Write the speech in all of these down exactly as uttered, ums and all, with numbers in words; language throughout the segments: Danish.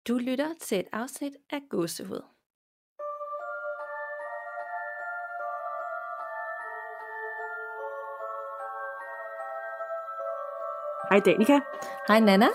Du lytter til et afsnit af Gåsehud. Hej Danika. Hej Nana.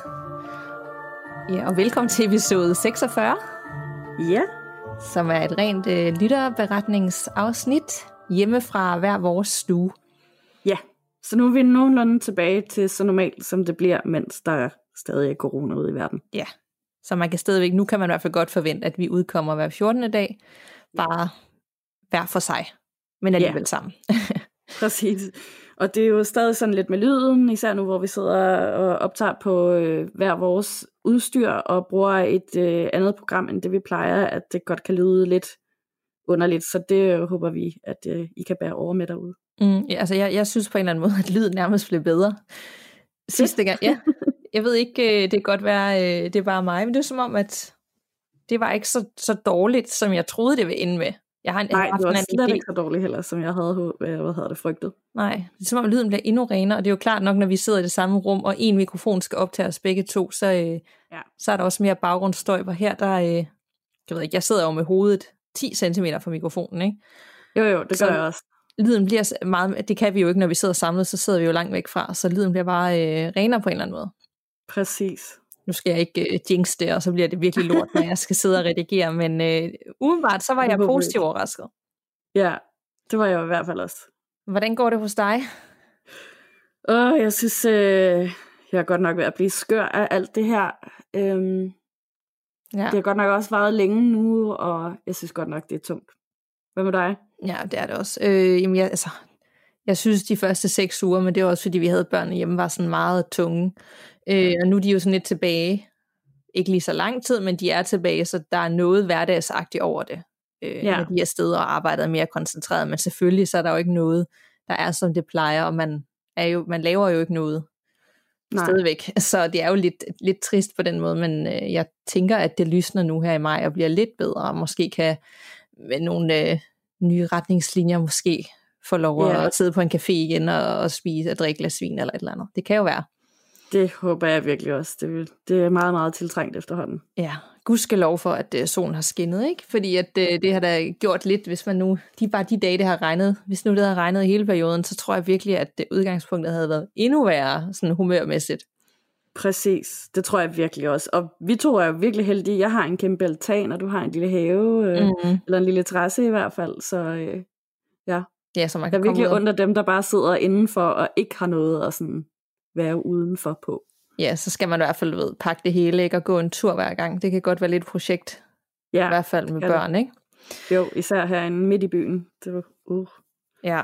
Ja, og velkommen til episode seksogfyrre. Ja. Som er et rent øh, lytterberetningsafsnit hjemme fra hver vores stue. Ja, så nu er vi nogenlunde tilbage til så normalt, som det bliver, mens der stadig er corona ude i verden. Ja, så man kan stadigvæk, nu kan man i hvert fald godt forvente, at vi udkommer hver fjortende dag, bare hver for sig, men alligevel ja. sammen. Præcis. Og det er jo stadig sådan lidt med lyden, især nu, hvor vi sidder og optager på øh, hver vores udstyr og bruger et øh, andet program, end det vi plejer, at det godt kan lyde lidt underligt. Så det håber vi, at øh, I kan bære over med derude. Mm, ja, altså jeg, jeg synes på en eller anden måde, at lyden nærmest blev bedre sidste gang. Ja, jeg ved ikke, det kan godt være, det er bare mig, men det er som om, at det var ikke så, så dårligt, som jeg troede, det ville ende med. Jeg har en, Nej, det var slet idé. ikke så dårligt heller, som jeg havde, hvad havde det frygtet. Nej, det er som om lyden bliver endnu renere, og det er jo klart nok, når vi sidder i det samme rum, og en mikrofon skal optage os begge to, så, øh, ja. så er der også mere baggrundsstøj, hvor her, der, øh, jeg ved ikke, jeg sidder jo med hovedet ti centimeter fra mikrofonen, ikke? Jo, jo, det gør så jeg også. Lyden bliver meget, det kan vi jo ikke, når vi sidder samlet, så sidder vi jo langt væk fra, så lyden bliver bare øh, renere på en eller anden måde. Præcis. Nu skal jeg ikke øh, jinx det, og så bliver det virkelig lort, når jeg skal sidde og redigere, men øh, umiddelbart, så var jeg positivt overrasket. Ja, det var jeg i hvert fald også. Hvordan går det hos dig? Åh, jeg synes, øh, jeg er godt nok ved at blive skør af alt det her. Øhm, ja. Det har godt nok også varet længe nu, og jeg synes godt nok, det er tungt. Hvad med dig? Ja, det er det også. Øh, jamen jeg, altså, jeg synes, de første seks uger, men det var også, fordi vi havde børn hjemme, var sådan meget tunge. Øh, og nu er de jo sådan lidt tilbage. Ikke lige så lang tid, men de er tilbage, så der er noget hverdagsagtigt over det. Øh, ja. Når de er afsted og arbejder mere koncentreret. Men selvfølgelig, så er der jo ikke noget, der er, som det plejer, og man, er jo, man laver jo ikke noget Nej. stadigvæk. Så det er jo lidt, lidt trist på den måde, men øh, jeg tænker, at det lysner nu her i maj, og bliver lidt bedre, og måske kan med nogle øh, nye retningslinjer måske få lov at, ja. at sidde på en café igen og, og spise og drikke glas vin eller et eller andet. Det kan jo være. Det håber jeg virkelig også. Det, det er meget, meget tiltrængt efterhånden. Ja, gudskelov for, at uh, solen har skinnet, ikke? Fordi at, uh, det har da gjort lidt, hvis man nu, de bare de dage, det har regnet, hvis nu det havde regnet hele perioden, så tror jeg virkelig, at det udgangspunktet havde været endnu værre, sådan humørmæssigt. Præcis, det tror jeg virkelig også. Og vi to er jo virkelig heldige. Jeg har en kæmpe altan, og du har en lille have, øh, mm-hmm. eller en lille terrasse i hvert fald, så øh, ja. Ja, så man kan der er virkelig under dem, der bare sidder indenfor og ikke har noget at sådan være udenfor på. Ja, så skal man i hvert fald ved, pakke det hele, ikke, og gå en tur hver gang. Det kan godt være lidt et projekt, ja, i hvert fald med børn, det. Ikke? Jo, især herinde midt i byen. Det var, uh. Ja,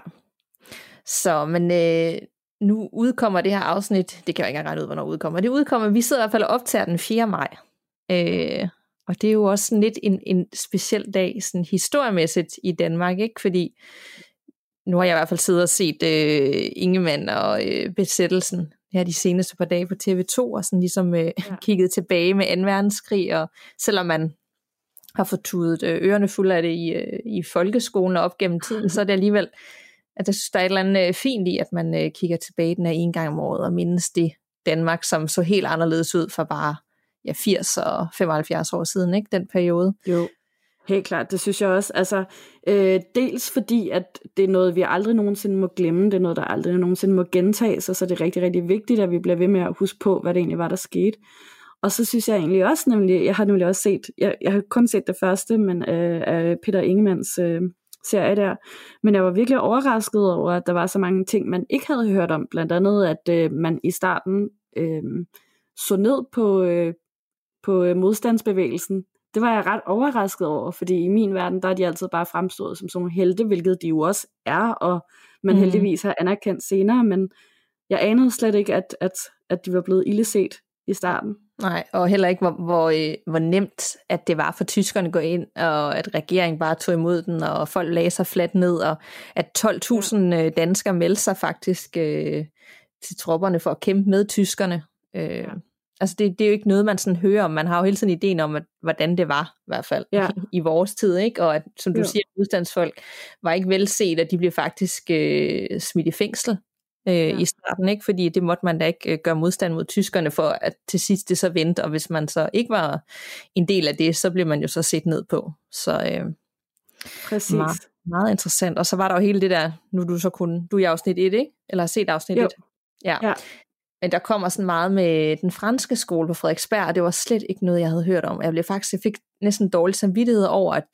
så, men øh, nu udkommer det her afsnit, det kan jeg ikke engang regne ud, hvornår det udkommer. Det udkommer, vi sidder i hvert fald og optager den fjerde maj. Øh, og det er jo også sådan lidt en, en speciel dag, sådan historiemæssigt i Danmark, ikke? Fordi nu har jeg i hvert fald siddet og set øh, Ingemann og øh, besættelsen her de seneste par dage på T V to, og sådan ligesom øh, ja. kigget tilbage med anden verdenskrig, og selvom man har fået tudet øh, ørerne fulde af det i, øh, i folkeskolen og op gennem tiden, så er det alligevel, at der synes, der er et eller andet øh, fint i, at man øh, kigger tilbage den her en gang om året, og mindes det Danmark, som så helt anderledes ud for bare ja, firs og femoghalvfjerds år siden, ikke, den periode. Jo. Helt klart, det synes jeg også. Altså, øh, dels fordi, at det er noget, vi aldrig nogensinde må glemme, det er noget, der aldrig nogensinde må gentage sig, så det er rigtig, rigtig vigtigt, at vi bliver ved med at huske på, hvad det egentlig var, der skete. Og så synes jeg egentlig også, nemlig, jeg har nemlig også set, jeg, jeg har kun set det første, men øh, af Peter Ingemanns øh, serie der, men jeg var virkelig overrasket over, at der var så mange ting, man ikke havde hørt om, blandt andet, at øh, man i starten øh, så ned på, øh, på modstandsbevægelsen. Det var jeg ret overrasket over, fordi i min verden, der er de altid bare fremstået som sådan nogle helte, hvilket de jo også er, og man mm. heldigvis har anerkendt senere, men jeg anede slet ikke, at, at, at de var blevet illeset i starten. Nej, og heller ikke, hvor, hvor, hvor nemt, at det var for tyskerne at gå ind, og at regeringen bare tog imod den, og folk lagde sig fladt ned, og at tolv tusind ja. danskere meldte sig faktisk øh, til tropperne for at kæmpe med tyskerne. Øh, ja. Altså det, det er jo ikke noget, man sådan hører om. Man har jo hele tiden ideen om, at, hvordan det var, i hvert fald, ja. i vores tid, ikke? Og at, som du jo. siger, modstandsfolk var ikke velset, at de blev faktisk øh, smidt i fængsel øh, Ja. i starten, ikke? Fordi det måtte man da ikke øh, gøre modstand mod tyskerne for, at til sidst det så vendte, og hvis man så ikke var en del af det, så blev man jo så set ned på. Så øh, Præcis. meget, meget interessant. Og så var der jo hele det der, nu du så kun, du er i afsnit et, ikke? Eller har set afsnit Jo. et? Ja. Ja. Men der kommer sådan meget med den franske skole på Frederiksberg, og det var slet ikke noget, jeg havde hørt om. Jeg blev faktisk, jeg fik næsten dårlig samvittighed over, at,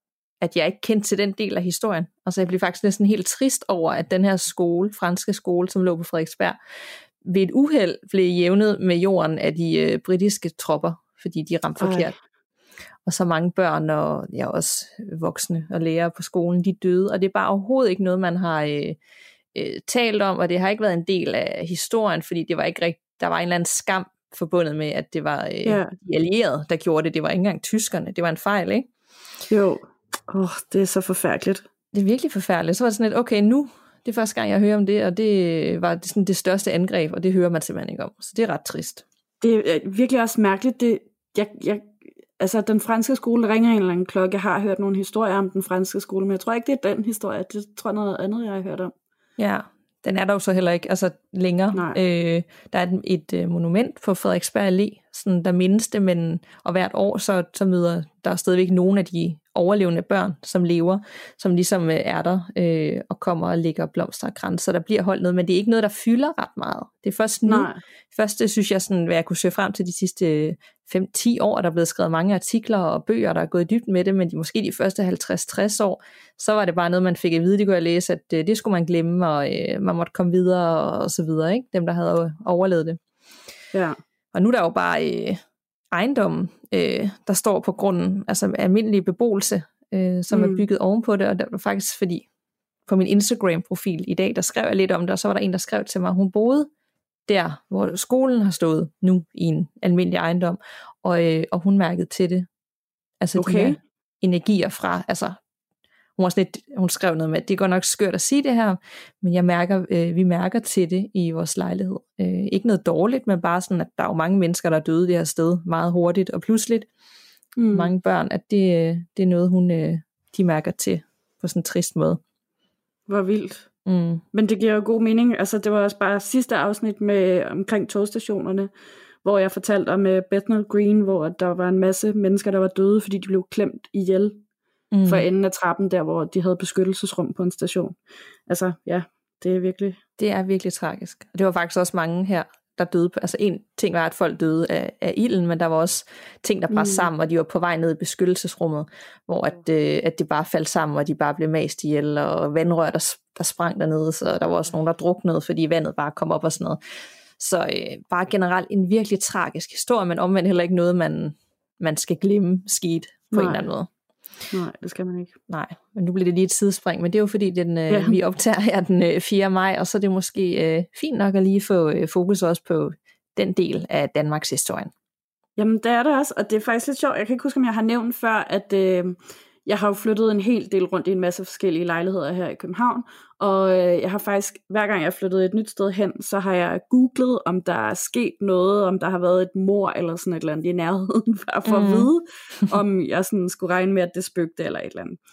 at jeg ikke kendte til den del af historien. Altså jeg blev faktisk næsten helt trist over, at den her skole, franske skole, som lå på Frederiksberg, ved et uheld blev jævnet med jorden af de øh, britiske tropper, fordi de ramte forkert. Ej. Og så mange børn og ja, også voksne og lærere på skolen, de døde, og det er bare overhovedet ikke noget, man har øh, øh, talt om, og det har ikke været en del af historien, fordi det var ikke rigt, der var en eller anden skam forbundet med, at det var øh, ja. de allierede, der gjorde det. Det var ikke engang tyskerne. Det var en fejl, ikke? Jo. Åh, oh, det er så forfærdeligt. Det er virkelig forfærdeligt. Så var det sådan lidt, okay, nu, det er første gang, jeg hører om det, og det var sådan det største angreb, og det hører man simpelthen ikke om. Så det er ret trist. Det er virkelig også mærkeligt. Det, jeg, jeg, altså, den franske skole ringer en eller anden klokke. Jeg har hørt nogle historier om den franske skole, men jeg tror ikke, det er den historie. Det tror jeg noget andet, jeg har hørt om. Ja, den er der jo så heller ikke altså længere. Øh, der er et, et øh, monument på Frederiksberg Allé, sådan, der mindes det, men, og hvert år så, så møder der stadigvæk nogle af de overlevende børn, som lever, som ligesom øh, er der øh, og kommer og lægger blomster og krans, så der bliver holdt noget, men det er ikke noget, der fylder ret meget. Det er først nu, Nej. først det synes jeg, sådan, hvad jeg kunne søge frem til de sidste fem til ti år, der er blevet skrevet mange artikler og bøger, der er gået dybt med det, men de, måske de første halvtreds til tres år, så var det bare noget, man fik at vide, det kunne jeg læse, at øh, det skulle man glemme, og øh, man måtte komme videre, og, og så videre, ikke? Dem, der havde overlevet det. Ja. Og nu er der jo bare øh, ejendommen, øh, der står på grunden, altså almindelig beboelse, øh, som mm. er bygget ovenpå det, og det var faktisk fordi, på min Instagram-profil i dag, der skrev jeg lidt om det, og så var der en, der skrev til mig, hun boede der, hvor skolen har stået nu, i en almindelig ejendom, og, øh, og hun mærkede til det. Altså okay. de her energier fra, altså hun, var sådan lidt, hun skrev noget med, at det går nok skørt at sige det her, men jeg mærker, øh, vi mærker til det i vores lejlighed. Øh, ikke noget dårligt, men bare sådan, at der er jo mange mennesker, der er døde det her sted meget hurtigt og pludseligt. Mm. Mange børn, at det, det er noget, hun, øh, de mærker til på sådan en trist måde. Hvor vildt. Mm. Men det giver jo god mening. Altså, det var også bare sidste afsnit med omkring togstationerne, hvor jeg fortalte om uh, Bethnal Green, hvor der var en masse mennesker, der var døde, fordi de blev klemt ihjel mm. for enden af trappen, der hvor de havde beskyttelsesrum på en station. Altså, ja, det er virkelig... Det er virkelig tragisk. Og det var faktisk også mange her, der døde på... Altså, en ting var, at folk døde af, af ilden, men der var også ting, der brændte mm. sammen, og de var på vej ned i beskyttelsesrummet, hvor at, øh, at det bare faldt sammen, og de bare blev mast ihjel, og vandrør, der, der sprang dernede, så der var også nogen, der druknede, fordi vandet bare kom op og sådan noget. Så øh, bare generelt en virkelig tragisk historie, men omvendt heller ikke noget, man, man skal glemme skidt på Nej. en eller anden måde. Nej, det skal man ikke. Nej, men nu bliver det lige et sidespring, men det er jo fordi, den, øh, ja. vi optager her den øh, fjerde maj, og så er det måske øh, fint nok at lige få øh, fokus også på den del af Danmarks historien. Jamen, det er det også, og det er faktisk lidt sjovt. Jeg kan ikke huske, om jeg har nævnt før, at øh, jeg har jo flyttet en hel del rundt i en masse forskellige lejligheder her i København, og øh, jeg har faktisk, hver gang jeg har flyttet et nyt sted hen, så har jeg googlet, om der er sket noget, om der har været et mord eller sådan et eller andet i nærheden, for, for mm. at vide, om jeg sådan skulle regne med, at det spøgte eller et eller andet.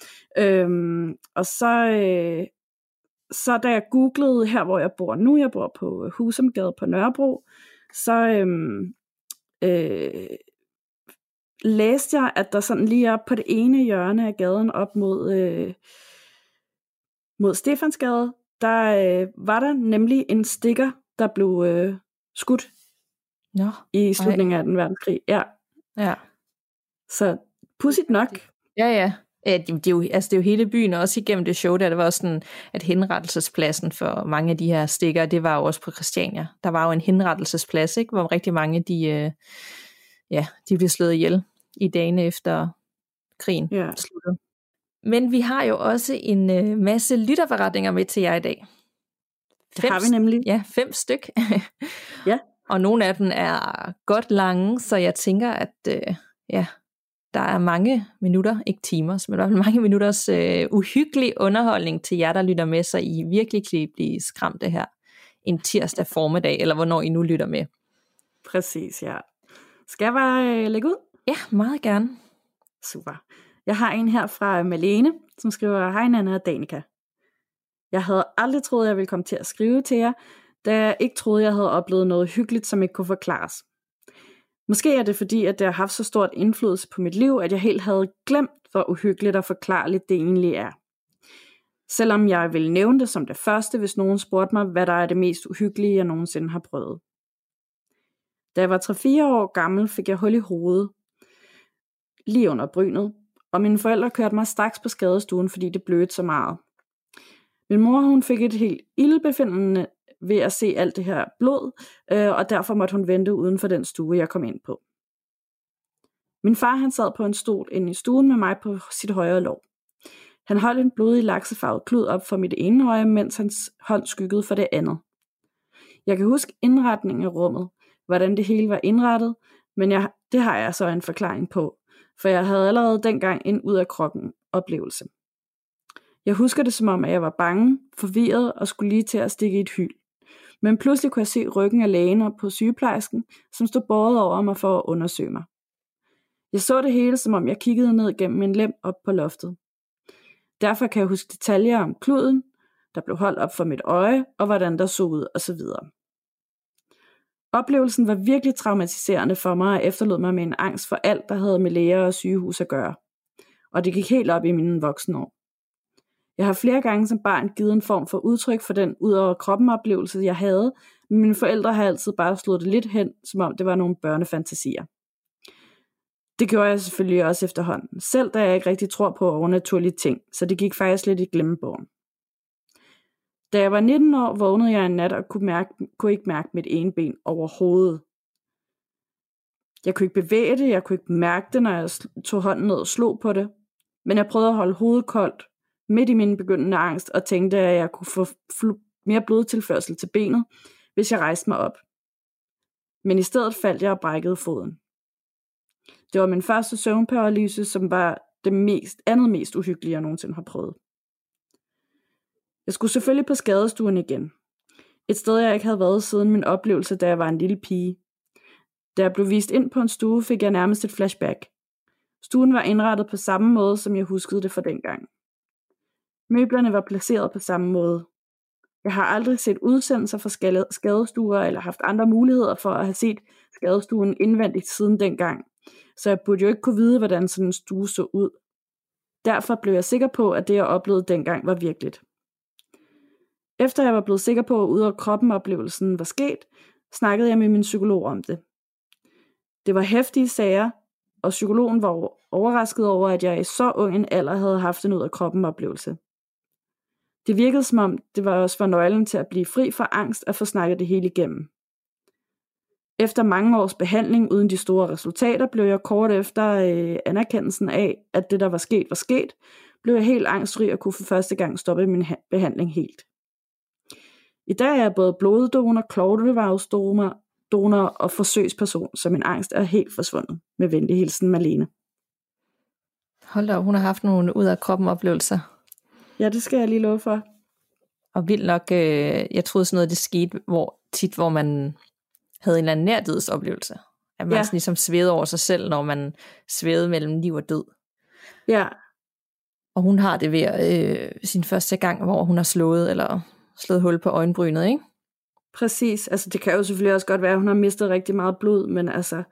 Øhm, og så, øh, så da jeg googlede her, hvor jeg bor nu, jeg bor på Husumgade på Nørrebro, så øh, øh, læste jeg, at der sådan lige op på det ene hjørne af gaden op mod, øh, mod Stefansgade, der øh, var der nemlig en stikker, der blev øh, skudt Nå, i slutningen ej. af den verdenskrig. Ja. ja. Så pudsigt nok. Ja, ja. Ja, det, det, er jo, altså det er jo hele byen, og også igennem det show, der det var også sådan, at henrettelsespladsen for mange af de her stikker, det var jo også på Christiania. Der var jo en henrettelsesplads, ikke, hvor rigtig mange, de, øh, ja, de blev slået ihjel i dagene efter krigen ja. sluttede. Men vi har jo også en øh, masse lytterforretninger med til jer i dag. Det fem, har vi nemlig. Ja, fem styk. ja. Og nogle af dem er godt lange, så jeg tænker, at øh, ja, der er mange minutter, ikke timer, men der er mange minutters øh, uhyggelig underholdning til jer, der lytter med, så I virkelig kan blive skræmte her en tirsdag formiddag, eller hvornår I nu lytter med. Præcis, ja. Skal jeg bare øh, lægge ud? Ja, meget gerne. Super. Jeg har en her fra Malene, som skriver, hej Nanna og Danika. Jeg havde aldrig troet, jeg ville komme til at skrive til jer, da jeg ikke troede, jeg havde oplevet noget hyggeligt, som ikke kunne forklares. Måske er det fordi, at det har haft så stort indflydelse på mit liv, at jeg helt havde glemt, hvor uhyggeligt og forklarligt det egentlig er. Selvom jeg ville nævne det som det første, hvis nogen spurgte mig, hvad der er det mest uhyggelige, jeg nogensinde har prøvet. Da jeg var tre fire år gammel, fik jeg hul i hovedet, lige under brynet, og mine forældre kørte mig straks på skadestuen, fordi det blødte så meget. Min mor hun fik et helt ildbefindende ved at se alt det her blod, øh, og derfor måtte hun vente uden for den stue, jeg kom ind på. Min far han sad på en stol inde i stuen med mig på sit højre lår. Han holdt en blodig laksefarvet klud op for mit ene øje, mens hans hånd skyggede for det andet. Jeg kan huske indretningen af rummet, hvordan det hele var indrettet, men jeg, det har jeg så en forklaring på, for jeg havde allerede dengang en ud af kroppen oplevelse. Jeg husker det som om, at jeg var bange, forvirret og skulle lige til at stikke i et hyl. Men pludselig kunne jeg se ryggen af lægen og på sygeplejersken, som stod båret over mig for at undersøge mig. Jeg så det hele, som om jeg kiggede ned gennem en lem op på loftet. Derfor kan jeg huske detaljer om kluden, der blev holdt op for mit øje, og hvordan der så ud osv. Oplevelsen var virkelig traumatiserende for mig og efterlod mig med en angst for alt, der havde med læger og sygehus at gøre. Og det gik helt op i mine voksne år. Jeg har flere gange som barn givet en form for udtryk for den ud over kroppen oplevelse, jeg havde, men mine forældre har altid bare slået det lidt hen, som om det var nogle børnefantasier. Det gjorde jeg selvfølgelig også efterhånden, selv da jeg ikke rigtig tror på overnaturlige ting, så det gik faktisk lidt i glemmebogen. Da jeg var nitten år, vågnede jeg en nat og kunne, mærke, kunne ikke mærke mit ene ben overhovedet. Jeg kunne ikke bevæge det, jeg kunne ikke mærke det, når jeg tog hånden ned og slog på det, men jeg prøvede at holde hovedet koldt midt i min begyndende angst og tænkte, at jeg kunne få mere blodtilførsel til benet, hvis jeg rejste mig op. Men i stedet faldt jeg og brækkede foden. Det var min første søvnparalyse, som var det mest, andet mest uhyggelige, jeg nogensinde har prøvet. Jeg skulle selvfølgelig på skadestuen igen. Et sted, jeg ikke havde været siden min oplevelse, da jeg var en lille pige. Da jeg blev vist ind på en stue, fik jeg nærmest et flashback. Stuen var indrettet på samme måde, som jeg huskede det fra dengang. Møblerne var placeret på samme måde. Jeg har aldrig set udsendelser fra skadestuer eller haft andre muligheder for at have set skadestuen indvendigt siden dengang, så jeg burde jo ikke kunne vide, hvordan sådan en stue så ud. Derfor blev jeg sikker på, at det jeg oplevede dengang var virkeligt. Efter jeg var blevet sikker på, at ud af kroppen oplevelsen var sket, snakkede jeg med min psykolog om det. Det var heftige sager, og psykologen var overrasket over, at jeg i så ung en alder havde haft en ud af kroppen oplevelse. Det virkede som om, det var også for nøglen til at blive fri for angst at få snakket det hele igennem. Efter mange års behandling uden de store resultater, blev jeg kort efter øh, anerkendelsen af, at det der var sket var sket, blev jeg helt angstfri og kunne for første gang stoppe min ha- behandling helt. I dag er jeg både bloddonor, klovlevarvsdonor donor og forsøgsperson, så min angst er helt forsvundet. Med venlig hilsen, Malene. Hold da, hun har haft nogle ud af kroppen oplevelser. Ja, det skal jeg lige love for. Og vildt nok, øh, jeg troede sådan noget, det skete hvor, tit, hvor man havde en eller anden nærdødsoplevelse. At man Ja. sådan ligesom svævede over sig selv, når man svævede mellem liv og død. Ja. Og hun har det ved øh, sin første gang, hvor hun har slået, eller slået hul på øjenbrynet, ikke? Præcis. Altså, det kan jo selvfølgelig også godt være, at hun har mistet rigtig meget blod, men altså...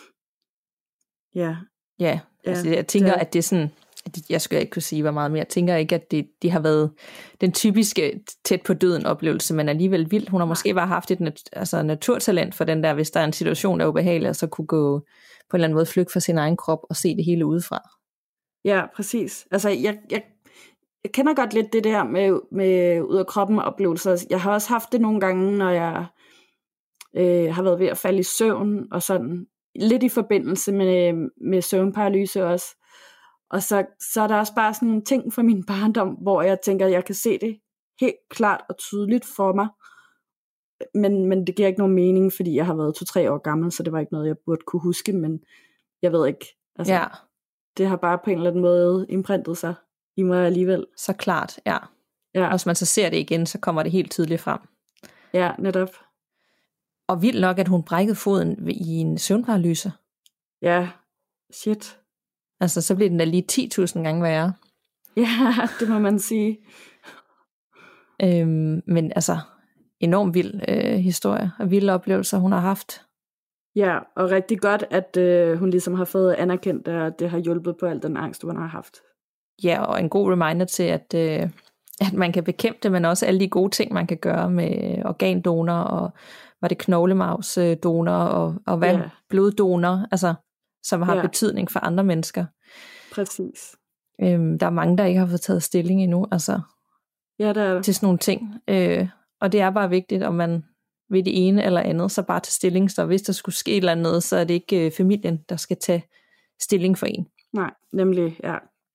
Ja. Ja, altså jeg tænker, det... at det er sådan... Jeg skulle ikke kunne sige, hvor meget mere. Jeg tænker ikke, at det, det har været den typiske tæt på døden oplevelse, men alligevel vildt. Hun har måske bare haft et nat, altså naturtalent for den der, hvis der er en situation, der er ubehagelig, og så kunne gå på en eller anden måde flygte fra sin egen krop og se det hele udefra. Ja, præcis. Altså, jeg, jeg, jeg kender godt lidt det der med, med ud af kroppen oplevelser. Jeg har også haft det nogle gange, når jeg øh, har været ved at falde i søvn, og sådan lidt i forbindelse med, med søvnparalyse også. Og så, så er der også bare sådan nogle ting fra min barndom, hvor jeg tænker, at jeg kan se det helt klart og tydeligt for mig. Men, men det giver ikke nogen mening, fordi jeg har været to-tre år gammel, så det var ikke noget, jeg burde kunne huske, men jeg ved ikke. Altså, ja. Det har bare på en eller anden måde imprintet sig i mig alligevel. Så klart, ja. ja. Og hvis man så ser det igen, så kommer det helt tydeligt frem. Ja, netop. Og vildt nok, at hun brækkede foden i en søvnparalyse. Ja, shit. Altså, så bliver den da lige ti tusind gange værre. Ja, det må man sige. Øhm, men altså, enormt vild øh, historie og vilde oplevelser, hun har haft. Ja, og rigtig godt, at øh, hun ligesom har fået anerkendt, at det har hjulpet på al den angst, hun har haft. Ja, og en god reminder til, at, øh, at man kan bekæmpe det, men også alle de gode ting, man kan gøre med organdonor, og var det knoglemavsdonor, og, og hvad Ja. bloddonor, altså, som har Ja. betydning for andre mennesker. Præcis. Øhm, der er mange, der ikke har fået taget stilling endnu, altså, Ja, der er det. til sådan nogle ting. Øh, og det er bare vigtigt, om man ved det ene eller andet, så bare til stilling. Så hvis der skulle ske et eller andet, så er det ikke øh, familien, der skal tage stilling for en. Nej, nemlig, ja.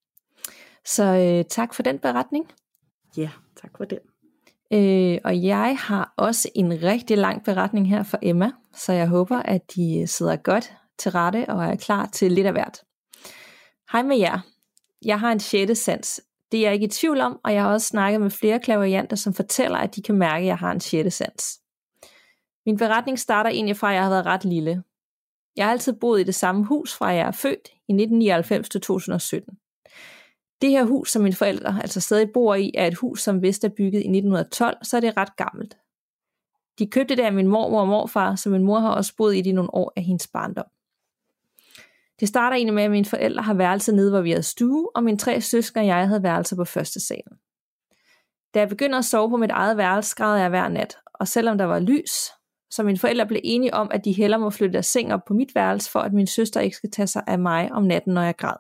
Så øh, tak for den beretning. Ja, tak for det. Øh, og jeg har også en rigtig lang beretning her for Emma, så jeg håber, at de sidder godt til rette og er klar til lidt af hvert. Hej med jer. Jeg har en sjette sans. Det er jeg ikke i tvivl om, og jeg har også snakket med flere clairvoyanter, som fortæller, at de kan mærke, at jeg har en sjette sans. Min beretning starter egentlig fra, at jeg har været ret lille. Jeg har altid boet i det samme hus, fra jeg er født i nitten nioghalvfems til to tusind og sytten. Det her hus, som mine forældre altså stadig bor i, er et hus, som vist er bygget i nitten tolv, så er det ret gammelt. De købte det af min mormor og morfar, så min mor har også boet i det i nogle år af hendes barndom. Det starter egentlig med, at mine forældre har værelse nede, hvor vi havde stue, og mine tre søskende og jeg havde værelse på første salen. Da jeg begynder at sove på mit eget værelse, græd jeg hver nat, og selvom der var lys, så mine forældre blev enige om, at de hellere må flytte deres seng op på mit værelse, for at min søster ikke skal tage sig af mig om natten, når jeg græd.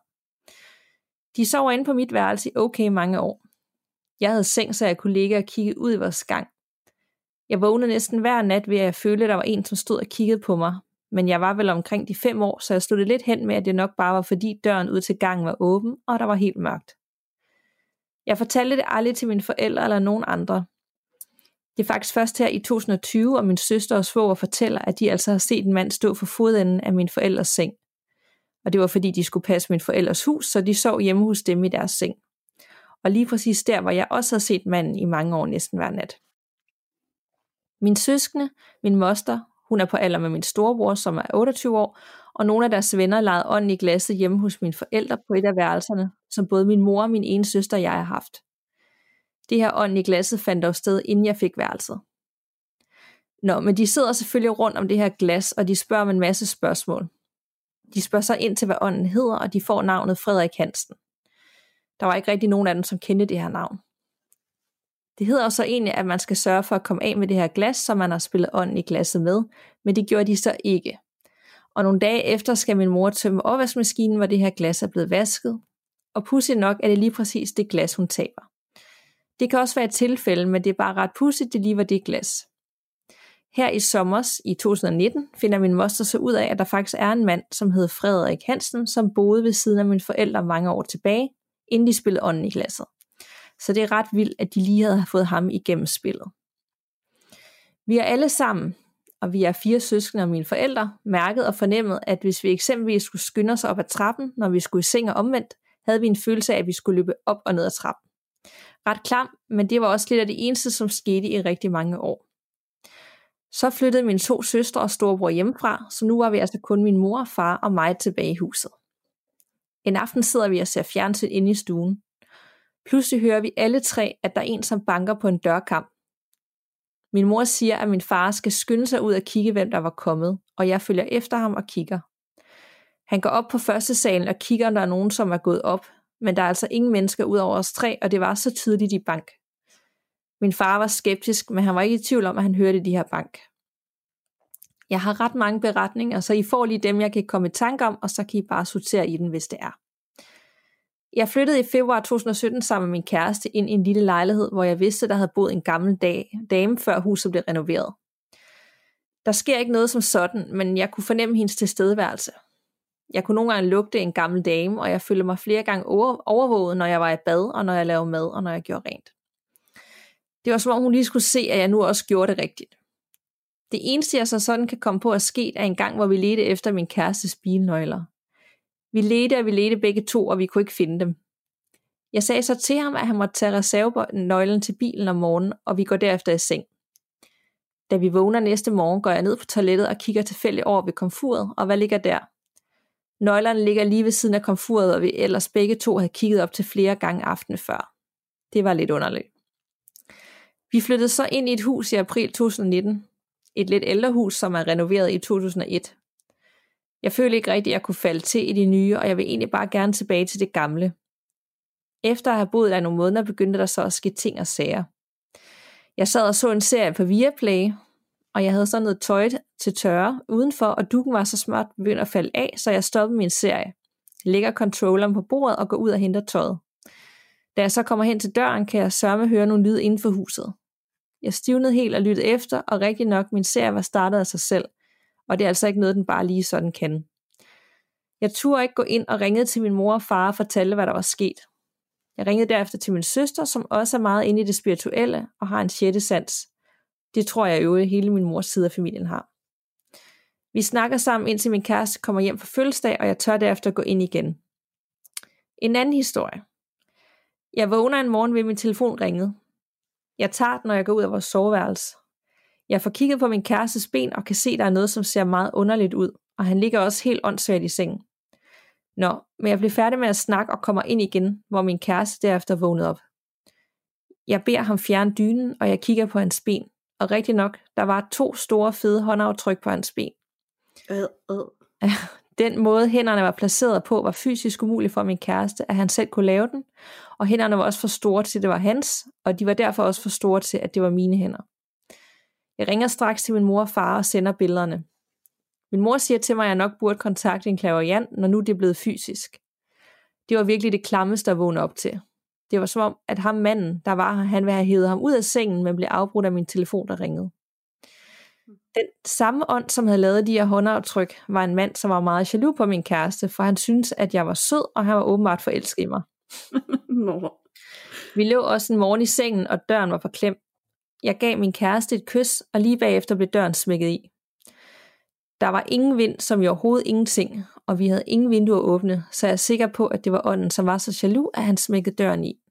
De sover inde på mit værelse i okay mange år. Jeg havde seng, så jeg kunne ligge og kigge ud i vores gang. Jeg vågnede næsten hver nat ved, at jeg følte, at der var en, som stod og kiggede på mig, men jeg var vel omkring de fem år, så jeg stod lidt hen med, at det nok bare var fordi døren ud til gangen var åben, og der var helt mørkt. Jeg fortalte det aldrig til mine forældre eller nogen andre. Det er faktisk først her i to tusind og tyve, og min søster og svoger fortæller, at de altså har set en mand stå for fodenden af min forældres seng. Og det var fordi, de skulle passe min forældres hus, så de sov hjemme hos dem i deres seng. Og lige præcis der, hvor jeg også har set manden i mange år næsten hver nat. Min søskende, min moster, hun er på alder med min storebror, som er otteogtyve år, og nogle af deres venner legede ånden i glasset hjemme hos mine forældre på et af værelserne, som både min mor og min ene søster og jeg har haft. Det her ånden i glasset fandt dog sted, inden jeg fik værelset. Nå, men de sidder selvfølgelig rundt om det her glas, og de spørger om en masse spørgsmål. De spørger så ind til, hvad ånden hedder, og de får navnet Frederik Hansen. Der var ikke rigtig nogen af dem, som kendte det her navn. Det hedder så egentlig, at man skal sørge for at komme af med det her glas, som man har spillet ånden i glasset med, men det gjorde de så ikke. Og nogle dage efter skal min mor tømme opvaskemaskinen, hvor det her glas er blevet vasket, og pudsigt nok er det lige præcis det glas, hun taber. Det kan også være et tilfælde, men det er bare ret pudsigt, det lige var det glas. Her i sommers i to tusind og nitten finder min moster så ud af, at der faktisk er en mand, som hed Frederik Hansen, som boede ved siden af mine forældre mange år tilbage, inden de spillede ånden i glasset. Så det er ret vildt, at de lige havde fået ham igennem spillet. Vi er alle sammen, og vi er fire søskende og mine forældre, mærket og fornemmet, at hvis vi eksempelvis skulle skynde os op ad trappen, når vi skulle i seng og omvendt, havde vi en følelse af, at vi skulle løbe op og ned ad trappen. Ret klam, men det var også lidt af det eneste, som skete i rigtig mange år. Så flyttede mine to søstre og storebror hjemmefra, så nu var vi altså kun min mor, far og mig tilbage i huset. En aften sidder vi og ser fjernsyn inde i stuen. Pludselig hører vi alle tre, at der er en, som banker på en dørkarm. Min mor siger, at min far skal skynde sig ud og kigge, hvem der var kommet, og jeg følger efter ham og kigger. Han går op på første salen og kigger, om der er nogen, som er gået op, men der er altså ingen mennesker ud over os tre, og det var så tydeligt i bank. Min far var skeptisk, men han var ikke i tvivl om, at han hørte de her bank. Jeg har ret mange beretninger, så I får lige dem, jeg kan komme i tanke om, og så kan I bare sortere i den, hvis det er. Jeg flyttede i februar to tusind og sytten sammen med min kæreste ind i en lille lejlighed, hvor jeg vidste, der havde boet en gammel dame, før huset blev renoveret. Der sker ikke noget som sådan, men jeg kunne fornemme hendes tilstedeværelse. Jeg kunne nogle gange lugte en gammel dame, og jeg følte mig flere gange overvåget, når jeg var i bad, og når jeg lavede mad, og når jeg gjorde rent. Det var som om hun lige skulle se, at jeg nu også gjorde det rigtigt. Det eneste, jeg så sådan kan komme på at ske, er en gang, hvor vi ledte efter min kærestes bilnøgler. Vi ledte, og vi ledte begge to, og vi kunne ikke finde dem. Jeg sagde så til ham, at han måtte tage reservenøglen til bilen om morgenen, og vi går derefter i seng. Da vi vågner næste morgen, går jeg ned på toilettet og kigger tilfældigt over ved komfuret, og hvad ligger der? Nøglerne ligger lige ved siden af komfuret, og vi ellers begge to havde kigget op til flere gange aftenen før. Det var lidt underligt. Vi flyttede så ind i et hus i april to tusind nitten. Et lidt ældre hus, som er renoveret i to tusind et. Jeg følte ikke rigtigt, at jeg kunne falde til i det nye, og jeg vil egentlig bare gerne tilbage til det gamle. Efter at have boet der i nogle måneder, begyndte der så at ske ting og sager. Jeg sad og så en serie på Viaplay, og jeg havde sådan noget tøj til tørre udenfor, og dukken var så småt begyndt at falde af, så jeg stoppede min serie. Lægger controlleren på bordet og går ud og henter tøjet. Da jeg så kommer hen til døren, kan jeg sørme høre nogle lyde inden for huset. Jeg stivnede helt og lyttede efter, og rigtig nok, min serie var startet af sig selv, og det er altså ikke noget, den bare lige sådan kan. Jeg turde ikke gå ind og ringede til min mor og far og fortalte, hvad der var sket. Jeg ringede derefter til min søster, som også er meget inde i det spirituelle og har en sjette sans. Det tror jeg jo, at hele min mors side af familien har. Vi snakker sammen, indtil min kæreste kommer hjem fra fødselsdag, og jeg tør derefter gå ind igen. En anden historie. Jeg vågner en morgen ved, at min telefon ringede. Jeg tager den, når jeg går ud af vores soveværelse. Jeg får kigget på min kærestes ben og kan se, at der er noget, som ser meget underligt ud, og han ligger også helt åndssvagt i sengen. Nå, men jeg bliver færdig med at snakke og kommer ind igen, hvor min kæreste derefter vågnede op. Jeg beder ham fjerne dynen, og jeg kigger på hans ben, og rigtig nok, der var to store fede håndaftryk på hans ben. Øh, øh. Den måde hænderne var placeret på, var fysisk umuligt for min kæreste, at han selv kunne lave den, og hænderne var også for store til, at det var hans, og de var derfor også for store til, at det var mine hænder. Jeg ringer straks til min mor og far og sender billederne. Min mor siger til mig, at jeg nok burde kontakte en clairvoyant, når nu det er blevet fysisk. Det var virkelig det klammeste at vågne op til. Det var som om, at ham manden, der var her, han ville have hævet ham ud af sengen, men blev afbrudt af min telefon, der ringede. Den samme ånd, som havde lavet de her håndaftryk, var en mand, som var meget jaloux på min kæreste, for han syntes, at jeg var sød, og han var åbenbart forelsket i mig. Nå. Vi lå også en morgen i sengen, og døren var forklemt. Jeg gav min kæreste et kys, og lige bagefter blev døren smækket i. Der var ingen vind, som i overhovedet ingenting, og vi havde ingen vinduer åbne, så jeg er sikker på, at det var ånden, som var så jaloux, at han smækkede døren i.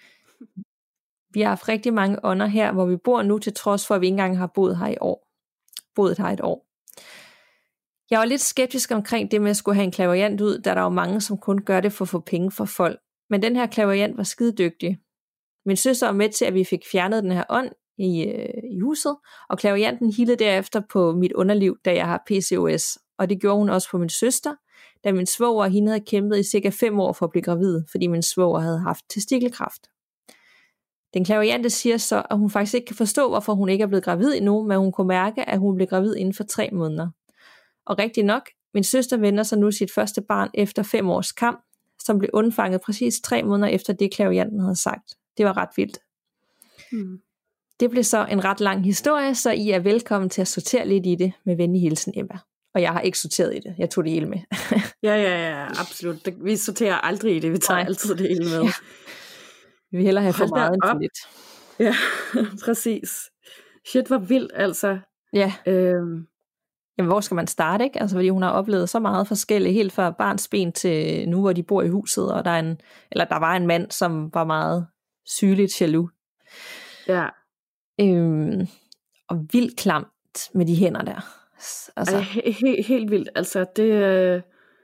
Vi har haft rigtig mange ånder her, hvor vi bor nu, til trods for, at vi ikke engang har boet her i år. Boet her et år. Jeg var lidt skeptisk omkring det med at skulle have en clairvoyant ud, da der var mange, som kun gør det for at få penge for folk. Men den her clairvoyant var skide dygtig. Min søster var med til, at vi fik fjernet den her ånd i, øh, i huset, og clairvoyanten hilede derefter på mit underliv, da jeg har P C O S. Og det gjorde hun også på min søster, da min svoger og hende havde kæmpet i cirka fem år for at blive gravid, fordi min svoger havde haft testikelkræft. Den clairvoyante siger så, at hun faktisk ikke kan forstå, hvorfor hun ikke er blevet gravid endnu, men hun kunne mærke, at hun blev gravid inden for tre måneder. Og rigtig nok, min søster venter sig nu sit første barn efter fem års kamp, som blev undfanget præcis tre måneder efter det, clairvoyanten havde sagt. Det var ret vildt. Hmm. Det blev så en ret lang historie, så I er velkommen til at sortere lidt i det med venlig hilsen, Emma. Og jeg har ikke sorteret i det. Jeg tog det hele med. ja, ja, ja, absolut. Vi sorterer aldrig i det. Vi tager Nej. altid det hele med. Ja. Vi vil hellere have for meget end for lidt. Ja, præcis. Shit, hvor vildt, altså. Ja. Øhm. Jamen, hvor skal man starte, ikke? Altså, fordi hun har oplevet så meget forskelligt, helt fra barns ben til nu, hvor de bor i huset, og der er en, eller der var en mand, som var meget sygeligt jaloux. Ja. Øhm, og vildt klamt med de hænder der. Altså. Ej, he- he- helt vildt, altså, det, øh...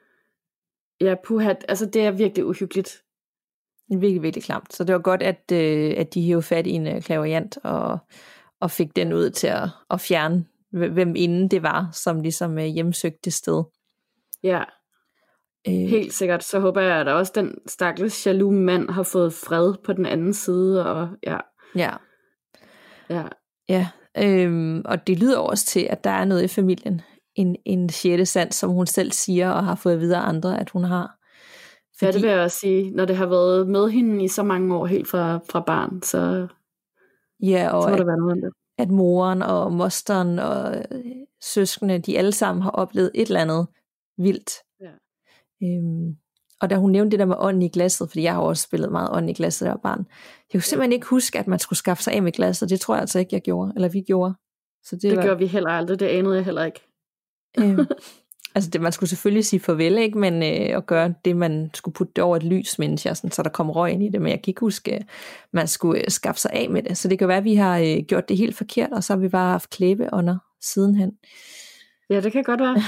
ja, puha, altså, det er virkelig uhyggeligt. Virkelig, virkelig klamt. Så det var godt, at, øh, at de hævde fat i en øh, clairvoyant og, og fik den ud til at, at fjerne, hvem inden det var, som ligesom øh, hjemsøgte det sted. Ja, øh. helt sikkert. Så håber jeg, at også den stakkels jaloux mand har fået fred på den anden side. Og, ja, ja. Ja. ja øh, og det lyder også til, at der er noget i familien. En, en sjette sans, som hun selv siger, og har fået videre andre, at hun har. Fordi... Ja, det vil jeg også sige, når det har været med hende i så mange år, helt fra, fra barn, så, ja, og så må at, der være noget om det. At moren og mosteren og øh, søskende, de alle sammen har oplevet et eller andet vildt. Ja. Øhm, og da hun nævnte det der med ånden i glasset, fordi jeg har også spillet meget ånden i glasset, der var barn. Jeg kunne simpelthen ikke huske, at man skulle skaffe sig af med glasset. Det tror jeg altså ikke, jeg gjorde, eller vi gjorde. Så det det var... gør vi heller aldrig, det anede jeg heller ikke. øhm, Altså det, man skulle selvfølgelig sige farvel, ikke? Men øh, at gøre det, man skulle putte det over et lys, mens jeg, sådan, så der kom røg ind i det. Men jeg kan ikke huske, at man skulle øh, skaffe sig af med det. Så det kan være, at vi har øh, gjort det helt forkert, og så har vi bare haft klæbeånder sidenhen. Ja, det kan godt være.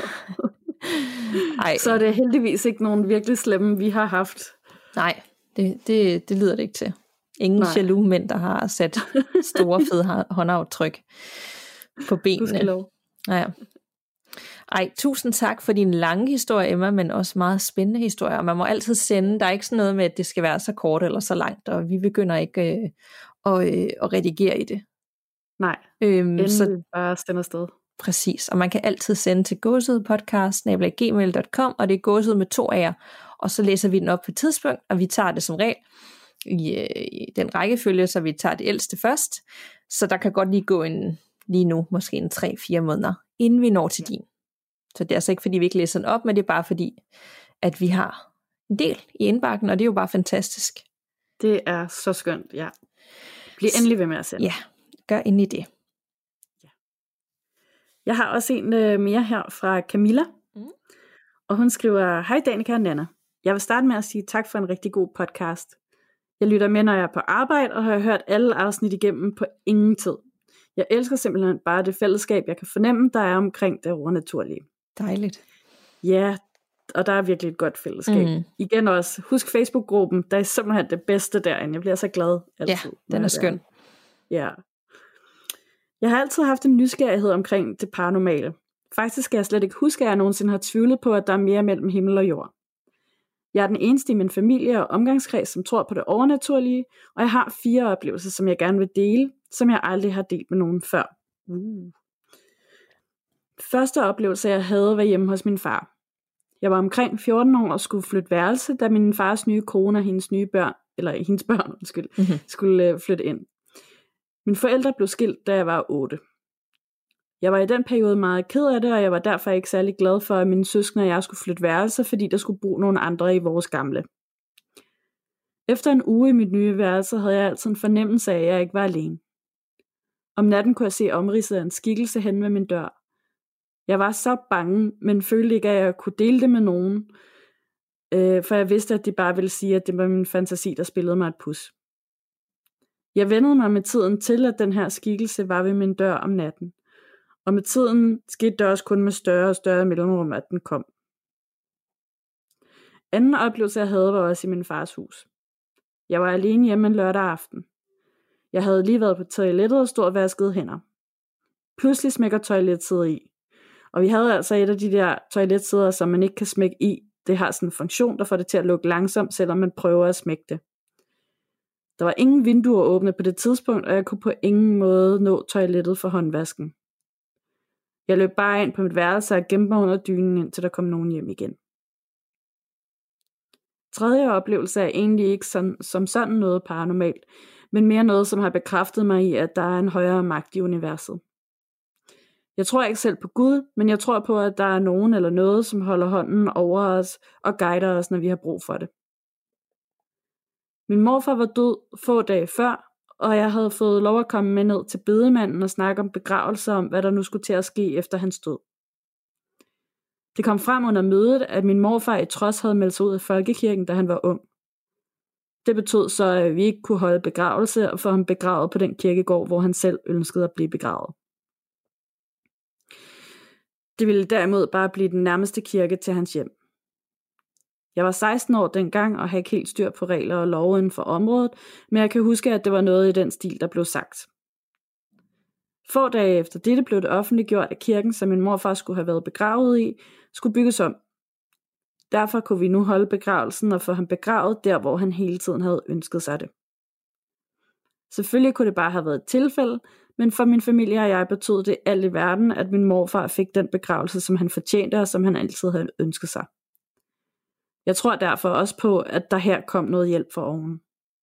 Ej. Så er det heldigvis ikke nogen virkelig slemme, vi har haft. Nej, det, det, det lyder det ikke til. Ingen Nej. jaloux mænd, der har sat store, fede håndaftryk på benene. Ja. Ej, tusind tak for din lange historie, Emma, men også meget spændende historie. Og man må altid sende, der er ikke sådan noget med, at det skal være så kort eller så langt, og vi begynder ikke øh, at, øh, at redigere i det. Nej, øhm, endelig så, bare sende afsted. Præcis, og man kan altid sende til gåsehudpodcast snabel-a gmail punktum com, og det er gåsehud med to A'er, og så læser vi den op på et tidspunkt, og vi tager det som regel i, øh, i den rækkefølge, så vi tager det ældste først, så der kan godt lige gå en, lige nu, måske en tre fire måneder, inden vi når til din. Så det er altså ikke, fordi vi ikke læser den op, men det er bare fordi, at vi har en del i indbakken, og det er jo bare fantastisk. Det er så skønt, ja. Bliv endelig ved med at sende. Ja, gør endelig det. Ja. Jeg har også en øh, mere her fra Camilla, mm. og hun skriver, hej Danika og Nanna. Jeg vil starte med at sige tak for en rigtig god podcast. Jeg lytter med, når jeg er på arbejde, og har hørt alle afsnit igennem på ingen tid. Jeg elsker simpelthen bare det fællesskab, jeg kan fornemme, der er omkring det overnaturlige. Dejligt. Ja, og der er virkelig et godt fællesskab. Mm. Igen også, husk Facebook-gruppen, der er simpelthen det bedste derinde. Jeg bliver så glad altid. Ja, den er skøn. Ja. Jeg har altid haft en nysgerrighed omkring det paranormale. Faktisk skal jeg slet ikke huske, at jeg nogensinde har tvivlet på, at der er mere mellem himmel og jord. Jeg er den eneste i min familie og omgangskreds, som tror på det overnaturlige, og jeg har fire oplevelser, som jeg gerne vil dele, som jeg aldrig har delt med nogen før. Uh. Første oplevelse, jeg havde, var hjemme hos min far. Jeg var omkring fjorten år og skulle flytte værelse, da min fars nye kone og hendes nye børn, eller hendes børn, undskyld, mm-hmm. skulle uh, flytte ind. Mine forældre blev skilt, da jeg var otte. Jeg var i den periode meget ked af det, og jeg var derfor ikke særlig glad for, at mine søskende og jeg skulle flytte værelse, fordi der skulle bo nogle andre i vores gamle. Efter en uge i mit nye værelse havde jeg altid en fornemmelse af, at jeg ikke var alene. Om natten kunne jeg se omridset af en skikkelse hen ved min dør. Jeg var så bange, men følte ikke, at jeg kunne dele det med nogen, øh, for jeg vidste, at de bare ville sige, at det var min fantasi, der spillede mig et pus. Jeg vennede mig med tiden til, at den her skikkelse var ved min dør om natten. Og med tiden skete det også kun med større og større mellemrum, at den kom. Anden oplevelse, jeg havde, var også i min fars hus. Jeg var alene hjemme en lørdag aften. Jeg havde lige været på toilettet og stod og vaskede hænder. Pludselig smækker toiletsædet i. Og vi havde altså et af de der toiletsæder, som man ikke kan smække i. Det har sådan en funktion, der får det til at lukke langsomt, selvom man prøver at smække det. Der var ingen vinduer åbne på det tidspunkt, og jeg kunne på ingen måde nå toilettet for håndvasken. Jeg løb bare ind på mit værelse og gemte mig under dynen, indtil der kom nogen hjem igen. Tredje oplevelse er egentlig ikke som, som sådan noget paranormalt, men mere noget, som har bekræftet mig i, at der er en højere magt i universet. Jeg tror ikke selv på Gud, men jeg tror på, at der er nogen eller noget, som holder hånden over os og guider os, når vi har brug for det. Min morfar var død få dage før, og jeg havde fået lov at komme med ned til bedemanden og snakke om begravelser om, hvad der nu skulle til at ske efter hans død. Det kom frem under mødet, at min morfar i trods havde meldt sig ud af folkekirken, da han var ung. Det betød så, at vi ikke kunne holde begravelse og få ham begravet på den kirkegård, hvor han selv ønskede at blive begravet. Det ville derimod bare blive den nærmeste kirke til hans hjem. Jeg var seksten år dengang og havde ikke helt styr på regler og love inden for området, men jeg kan huske, at det var noget i den stil, der blev sagt. Få dage efter dette blev det offentliggjort, at kirken, som min morfar skulle have været begravet i, skulle bygges om. Derfor kunne vi nu holde begravelsen og få ham begravet der, hvor han hele tiden havde ønsket sig det. Selvfølgelig kunne det bare have været et tilfælde, men for min familie og jeg betød det alt i verden, at min morfar fik den begravelse, som han fortjente og som han altid havde ønsket sig. Jeg tror derfor også på, at der her kom noget hjælp fra oven.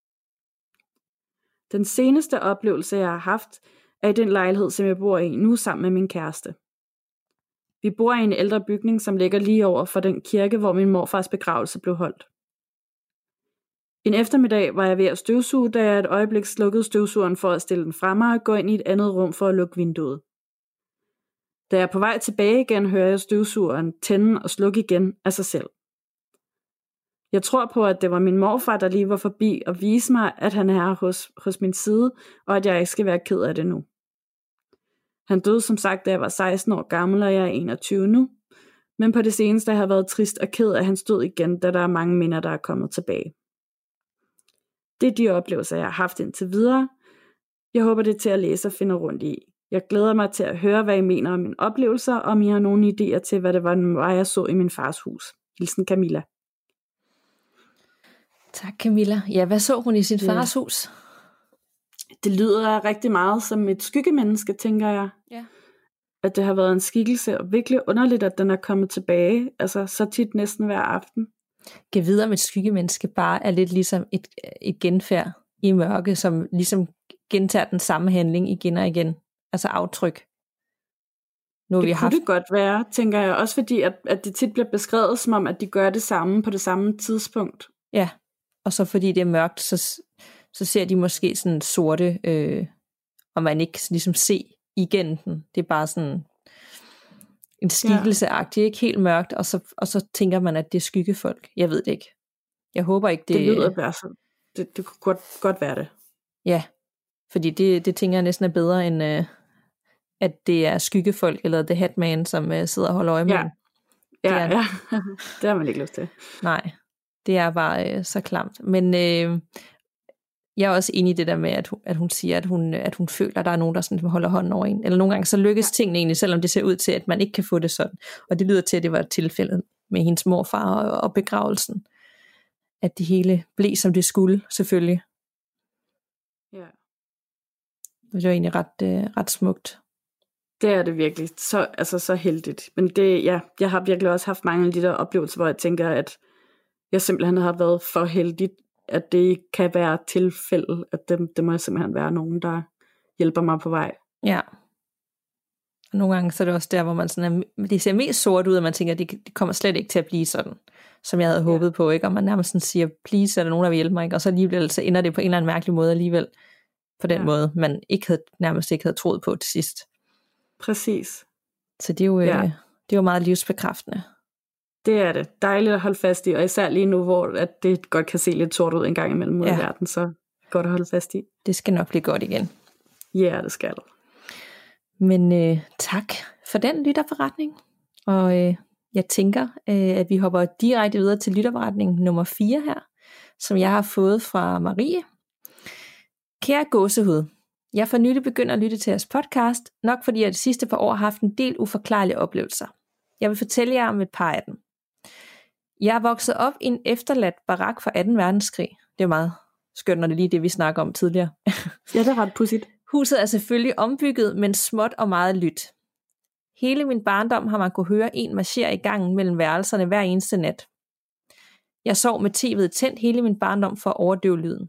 Den seneste oplevelse, jeg har haft, er i den lejlighed, som jeg bor i nu sammen med min kæreste. Vi bor i en ældre bygning, som ligger lige over for den kirke, hvor min morfars begravelse blev holdt. En eftermiddag var jeg ved at støvsuge, da jeg et øjeblik slukkede støvsugeren for at stille den fra mig og gå ind i et andet rum for at lukke vinduet. Da jeg er på vej tilbage igen, hører jeg støvsugeren tænde og slukke igen af sig selv. Jeg tror på, at det var min morfar, der lige var forbi og viste mig, at han er hos, hos min side, og at jeg ikke skal være ked af det nu. Han døde som sagt, da jeg var seksten år gammel, og jeg er enogtyve nu. Men på det seneste har jeg været trist og ked af hans død igen, da der er mange minder, der er kommet tilbage. Det er de oplevelser, jeg har haft indtil videre. Jeg håber, det er til at læse og finde rundt i. Jeg glæder mig til at høre, hvad I mener om mine oplevelser, og om I har nogle idéer til, hvad det var, var jeg så i min fars hus. Hilsen Camilla. Tak, Camilla. Ja, hvad så hun i sit ja. fars hus? Det lyder rigtig meget som et skyggemenneske, tænker jeg. Ja. At det har været en skikkelse, og virkelig underligt, at den er kommet tilbage, altså så tit næsten hver aften. Kan vide, om et skyggemenneske bare er lidt ligesom et, et genfærd i mørke, som ligesom gentager den samme handling igen og igen. Altså aftryk. Nu det vi kunne haft... det godt være, tænker jeg. Også fordi, at, at det tit bliver beskrevet som om, at de gør det samme på det samme tidspunkt. Ja, og så fordi det er mørkt, så, så ser de måske sådan sorte, øh, og man ikke ligesom se igen den. Det er bare sådan en skikkelseagtig, ja. Ikke helt mørkt, og så, og så tænker man, at det er skyggefolk. Jeg ved det ikke. Jeg håber ikke, det... Det lyder bare sådan. Det, det kunne godt, godt være det. Ja, fordi det, det tænker jeg næsten er bedre, end øh, at det er skyggefolk, eller The Hatman, som øh, sidder og holder øje med. Ja, ja, er, ja. Det har man ikke lyst til. Nej, det er bare øh, så klamt. Men øh, jeg er også enig i det der med, at hun, at hun siger, at hun, at hun føler, at der er nogen, der sådan holder hånden over en. Eller nogle gange så lykkes ja. tingene egentlig, selvom det ser ud til, at man ikke kan få det sådan. Og det lyder til, at det var tilfældet med hendes morfar og, og begravelsen. At det hele blev, som det skulle, selvfølgelig. Ja. Det var egentlig ret, øh, ret smukt. Det er det virkelig. Så, altså, så heldigt. Men det, ja, jeg har virkelig også haft mange af de der oplevelser, hvor jeg tænker, at jeg simpelthen har været for heldig, at det ikke kan være tilfælde, at det, det må simpelthen være nogen, der hjælper mig på vej. Ja. Og nogle gange så er det også der, hvor man sådan er, det ser mest sort ud, og man tænker, at det, det kommer slet ikke til at blive sådan, som jeg havde ja. håbet på, ikke? Og man nærmest sådan siger, please, er der nogen, der vil hjælpe mig, ikke? Og så alligevel, så ender det på en eller anden mærkelig måde alligevel, på den ja. måde, man ikke havde, nærmest ikke havde troet på til sidst. Præcis. Så det er jo, ja. øh, det er jo meget livsbekræftende. Det er det. Dejligt at holde fast i, og især lige nu, hvor at det godt kan se lidt sort ud en gang imellem mod ja. verden, så godt at holde fast i. Det skal nok blive godt igen. Ja, yeah, det skal det. Men øh, tak for den lytterforretning, og øh, jeg tænker, øh, at vi hopper direkte videre til lytterforretning nummer fire her, som jeg har fået fra Marie. Kære gåsehud, jeg for nylig begynder at lytte til jeres podcast, nok fordi jeg de sidste par år har haft en del uforklarlige oplevelser. Jeg vil fortælle jer om et par af dem. Jeg er vokset op i en efterladt barak fra anden verdenskrig. Det er meget skønt, når det er lige det, vi snakker om tidligere. Ja, det er ret pudsigt. Huset er selvfølgelig ombygget, men småt og meget lydt. Hele min barndom har man kunne høre en marchere i gangen mellem værelserne hver eneste nat. Jeg sov med tv'et tændt hele min barndom for at overdøve lyden.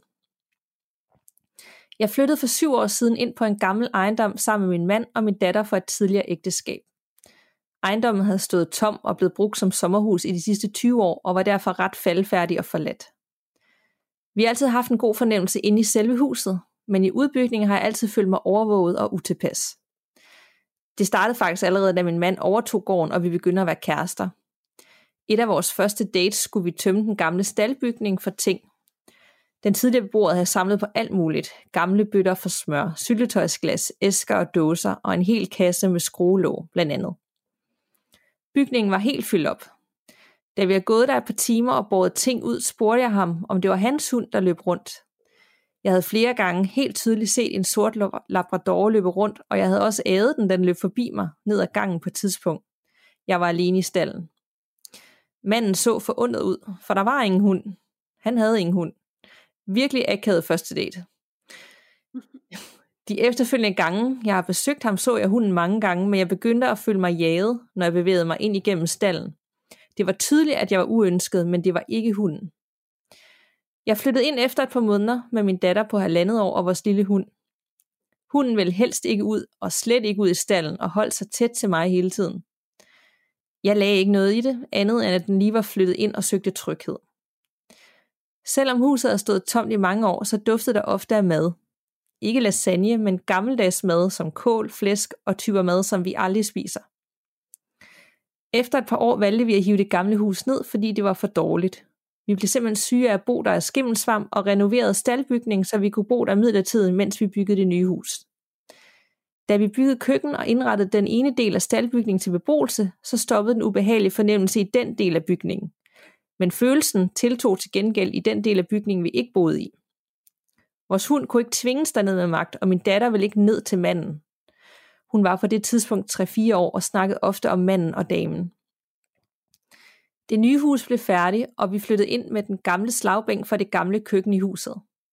Jeg flyttede for syv år siden ind på en gammel ejendom sammen med min mand og min datter for et tidligere ægteskab. Ejendommen havde stået tom og blevet brugt som sommerhus i de sidste tyve år og var derfor ret faldfærdig og forladt. Vi har altid haft en god fornemmelse inde i selve huset, men i udbygningen har jeg altid følt mig overvåget og utilpas. Det startede faktisk allerede, da min mand overtog gården, og vi begyndte at være kærester. Et af vores første dates skulle vi tømme den gamle staldbygning for ting. Den tidligere beboer havde samlet på alt muligt. Gamle bøtter for smør, syltetøjsglas, æsker og dåser og en hel kasse med skruelåg, blandt andet. Bygningen var helt fyldt op. Da vi havde gået der et par timer og båret ting ud, spurgte jeg ham, om det var hans hund, der løb rundt. Jeg havde flere gange helt tydeligt set en sort labrador løbe rundt, og jeg havde også ædet den, den løb forbi mig ned ad gangen på et tidspunkt. Jeg var alene i stallen. Manden så forundret ud, for der var ingen hund. Han havde ingen hund. Virkelig akavet første date. De efterfølgende gange, jeg har besøgt ham, så jeg hunden mange gange, men jeg begyndte at føle mig jaget, når jeg bevægede mig ind igennem stallen. Det var tydeligt, at jeg var uønsket, men det var ikke hunden. Jeg flyttede ind efter et par måneder med min datter på halvandet år og vores lille hund. Hunden ville helst ikke ud, og slet ikke ud i stallen, og holdt sig tæt til mig hele tiden. Jeg lagde ikke noget i det, andet end at den lige var flyttet ind og søgte tryghed. Selvom huset havde stået tomt i mange år, så duftede der ofte af mad. Ikke lasagne, men gammeldags mad som kål, flæsk og typer mad, som vi aldrig spiser. Efter et par år valgte vi at hive det gamle hus ned, fordi det var for dårligt. Vi blev simpelthen syge af at bo der af skimmelsvamp og renoverede staldbygningen, så vi kunne bo der midlertidigt, mens vi byggede det nye hus. Da vi byggede køkken og indrettede den ene del af staldbygningen til beboelse, så stoppede den ubehagelige fornemmelse i den del af bygningen. Men følelsen tiltog til gengæld i den del af bygningen, vi ikke boede i. Vores hund kunne ikke tvinges derned med magt, og min datter ville ikke ned til manden. Hun var på det tidspunkt tre fire år og snakkede ofte om manden og damen. Det nye hus blev færdigt, og vi flyttede ind med den gamle slagbænk fra det gamle køkken i huset.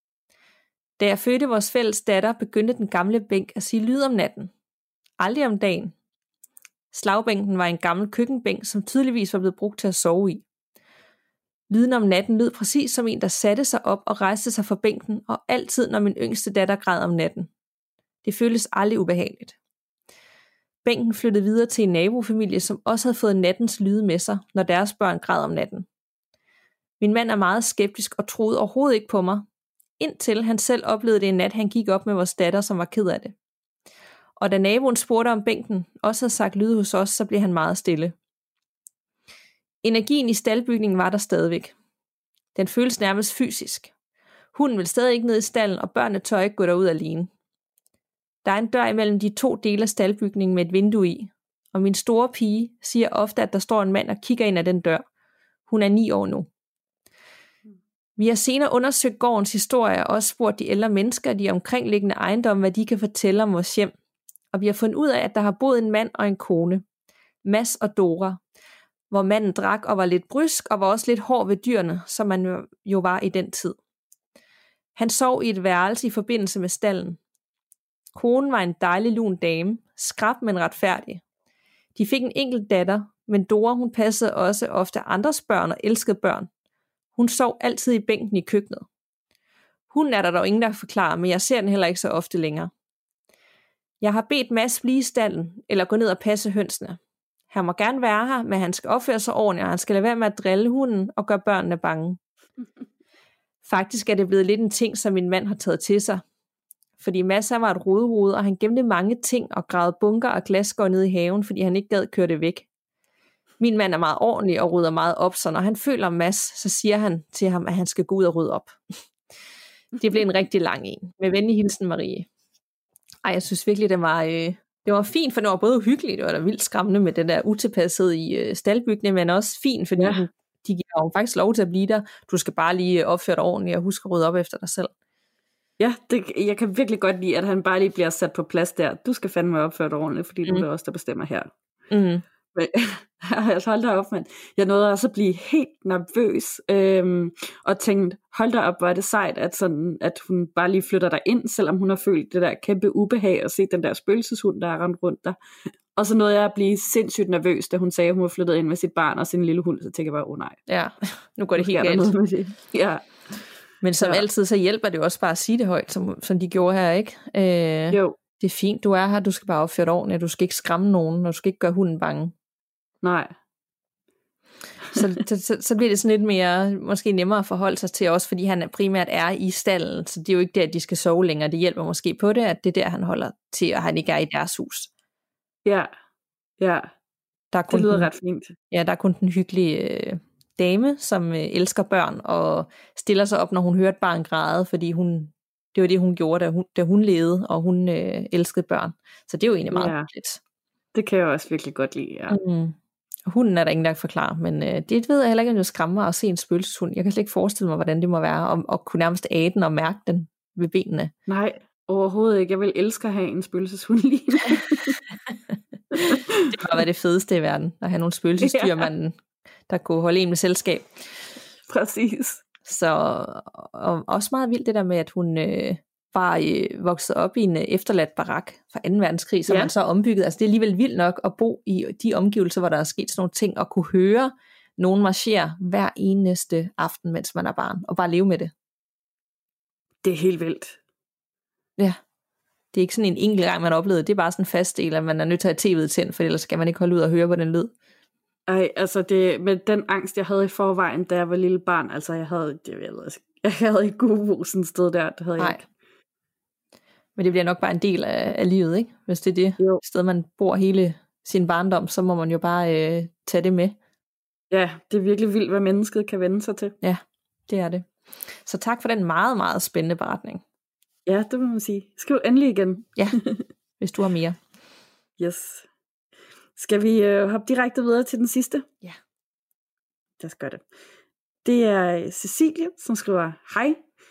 Da jeg fødte vores fælles datter, begyndte den gamle bænk at sige lyd om natten. Aldrig om dagen. Slagbænken var en gammel køkkenbænk, som tydeligvis var blevet brugt til at sove i. Lyden om natten lød præcis som en, der satte sig op og rejste sig fra bænken, og altid når min yngste datter græd om natten. Det føltes aldrig ubehageligt. Bænken flyttede videre til en nabofamilie, som også havde fået nattens lyde med sig, når deres børn græd om natten. Min mand er meget skeptisk og troede overhovedet ikke på mig, indtil han selv oplevede det en nat, han gik op med vores datter, som var ked af det. Og da naboen spurgte om bænken også havde sagt lyde hos os, så blev han meget stille. Energien i staldbygningen var der stadigvæk. Den føles nærmest fysisk. Hunden vil stadig ikke ned i stallen, og børnene tør ikke gå derud alene. Der er en dør imellem de to dele af staldbygningen med et vindue i, og min store pige siger ofte, at der står en mand og kigger ind ad den dør. Hun er ni år nu. Vi har senere undersøgt gårdens historie og også spurgt de ældre mennesker i de omkringliggende ejendomme, hvad de kan fortælle om vores hjem. Og vi har fundet ud af, at der har boet en mand og en kone, Mads og Dora, hvor manden drak og var lidt brysk og var også lidt hård ved dyrene, som man jo var i den tid. Han sov i et værelse i forbindelse med stallen. Konen var en dejlig lun dame, skrap men retfærdig. De fik en enkelt datter, men Dora hun passede også ofte andres børn og elskede børn. Hun sov altid i bænken i køkkenet. Hunden er der dog ingen, der forklarer, men jeg ser den heller ikke så ofte længere. Jeg har bedt Mads blive i stallen, eller gå ned og passe hønsene. Han må gerne være her, men han skal opføre sig ordentligt, og han skal lade være med at drille hunden og gøre børnene bange. Faktisk er det blevet lidt en ting, som min mand har taget til sig. Fordi Mads var et rodehoved, og han gemte mange ting og gravede bunker og glasskår ned i haven, fordi han ikke gad køre det væk. Min mand er meget ordentlig og rydder meget op, så når han føler Mads, så siger han til ham, at han skal gå ud og rydde op. Det blev en rigtig lang en. Med venlig hilsen, Marie. Ej, jeg synes virkelig, det var, øh, det var fint, for det var både hyggeligt, og det var vildt skræmmende med det der utilpasset i øh, staldbygningen, men også fint, fordi ja. De giver jo faktisk lov til at blive der. Du skal bare lige opføre dig ordentligt og huske at rydde op efter dig selv. Ja, det, jeg kan virkelig godt lide, at han bare lige bliver sat på plads der. Du skal fandme opføre dig ordentligt, fordi mm. du er også der bestemmer her. Mm. Men, altså hold da op, mand. Jeg nåede også at blive helt nervøs, øhm, og tænkte, hold da op, hvor er det sejt, at, sådan, at hun bare lige flytter dig ind, selvom hun har følt det der kæmpe ubehag, og set den der spøgelseshund, der er rendt rundt der. Og så nåede jeg at blive sindssygt nervøs, da hun sagde, at hun var flyttet ind med sit barn og sin lille hund, så tænkte jeg bare, åh oh, nej. Ja, nu går det helt galt. Ja. Men som ja. altid, så hjælper det jo også bare at sige det højt, som, som de gjorde her, ikke? Øh, jo. Det er fint, du er her, du skal bare opføre dig ordentligt, du skal ikke skræmme nogen, og du skal ikke gøre hunden bange. Nej. så, så, så bliver det sådan lidt mere, måske nemmere at forholde sig til, også fordi han primært er i stallen, så det er jo ikke der, at de skal sove længere. Det hjælper måske på det, at det er der, han holder til, og han ikke er i deres hus. Ja, ja. Der er kun det lyder den, ret fint. Ja, der er kun den hyggelige øh, dame, som øh, elsker børn, og stiller sig op, når hun hører et barn græde, fordi hun, det var det, hun gjorde, da hun, da hun levede, og hun øh, elskede børn. Så det er jo egentlig meget ja. hyggeligt. Det kan jeg også virkelig godt lide, ja. Mm. Hunden er der ingen, der kan forklare, men øh, det ved jeg heller ikke, om det skræmmer mig at se en spøgelseshund. Jeg kan slet ikke forestille mig, hvordan det må være, og, og kunne nærmest æde den og mærke den ved benene. Nej, overhovedet ikke. Jeg vil elske at have en spøgelseshund lige nu. Det må være det fedeste i verden, at have nogle spøgelsesdyrmanden, ja. der kunne holde en med selskab. Præcis. Så og også meget vildt det der med, at hun øh, var øh, vokset op i en øh, efterladt barak fra anden verdenskrig, som ja. man så ombygget. Altså det er alligevel vildt nok at bo i de omgivelser, hvor der er sket sådan nogle ting, og kunne høre nogen marchere hver eneste aften, mens man er barn, og bare leve med det. Det er helt vildt. Ja. Det er ikke sådan en enkelt gang, man har oplevet. Det er bare sådan en fast del, at man er nødt til at have tv'et tændt, for ellers skal man ikke holde ud og høre på den lyd. Ej, altså det, med den angst, jeg havde i forvejen, da jeg var lille barn, altså jeg havde, det, jeg, ved, jeg havde ikke god sådan et sted der, det havde Nej. jeg ikke. Men det bliver nok bare en del af, af livet, ikke? Hvis det er det jo. sted, man bor hele sin barndom, så må man jo bare øh, tage det med. Ja, det er virkelig vildt, hvad mennesket kan vende sig til. Ja, det er det. Så tak for den meget, meget spændende beretning. Ja, det må man sige. Skriv endelig igen. Ja, hvis du har mere. Yes. Skal vi øh, hoppe direkte videre til den sidste? Ja. Lad os gøre det. Det er Cecilie, som skriver, hej.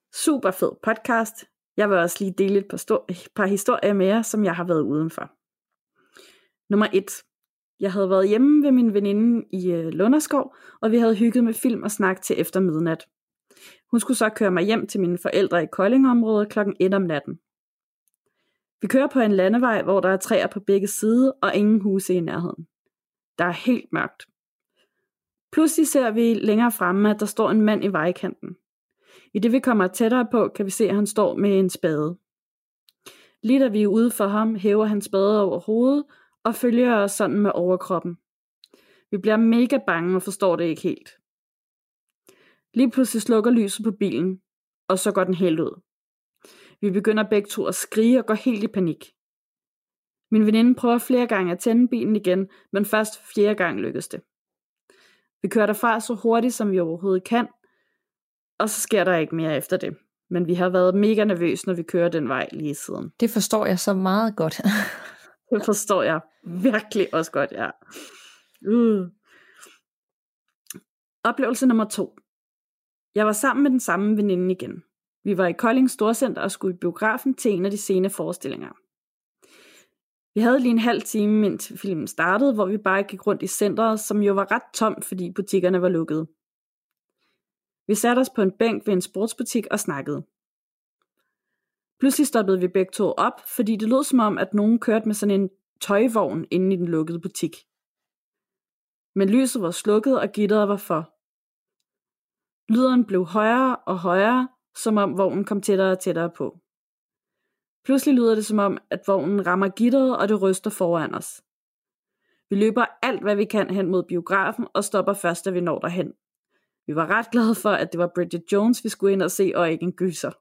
Super fed podcast. Jeg vil også lige dele et par, stor- et par historier med jer, som jeg har været udenfor. Nummer et. Jeg havde været hjemme ved min veninde i øh, Lunderskov, og vi havde hygget med film og snak til efter midnat. Hun skulle så køre mig hjem til mine forældre i Koldingområdet klokken et om natten. Vi kører på en landevej, hvor der er træer på begge sider og ingen huse i nærheden. Der er helt mørkt. Pludselig ser vi længere fremme, at der står en mand i vejkanten. I det vi kommer tættere på, kan vi se, at han står med en spade. Lige da vi er ude for ham, hæver han spade over hovedet og følger os sådan med overkroppen. Vi bliver mega bange og forstår det ikke helt. Lige pludselig slukker lyset på bilen, og så går den helt ud. Vi begynder begge to at skrige og går helt i panik. Min veninde prøver flere gange at tænde bilen igen, men først fjerde gang lykkes det. Vi kører derfra så hurtigt, som vi overhovedet kan, og så sker der ikke mere efter det. Men vi har været mega nervøse, når vi kører den vej lige siden. Det forstår jeg så meget godt. Det forstår jeg virkelig også godt, ja. Uh. Oplevelse nummer to. Jeg var sammen med den samme veninde igen. Vi var i Kolding Storcenter og skulle i biografen til en af de sene forestillinger. Vi havde lige en halv time, indtil filmen startede, hvor vi bare gik rundt i centret, som jo var ret tomt, fordi butikkerne var lukkede. Vi satte os på en bænk ved en sportsbutik og snakkede. Pludselig stoppede vi begge to op, fordi det lød som om, at nogen kørte med sådan en tøjvogn inde i den lukkede butik. Men lyset var slukket, og gitteret var for. Lyden blev højere og højere, som om vognen kom tættere og tættere på. Pludselig lyder det som om, at vognen rammer gitteret, og det ryster foran os. Vi løber alt, hvad vi kan hen mod biografen, og stopper først, da vi når derhen. Vi var ret glade for, at det var Bridget Jones, vi skulle ind og se, og ikke en gyser.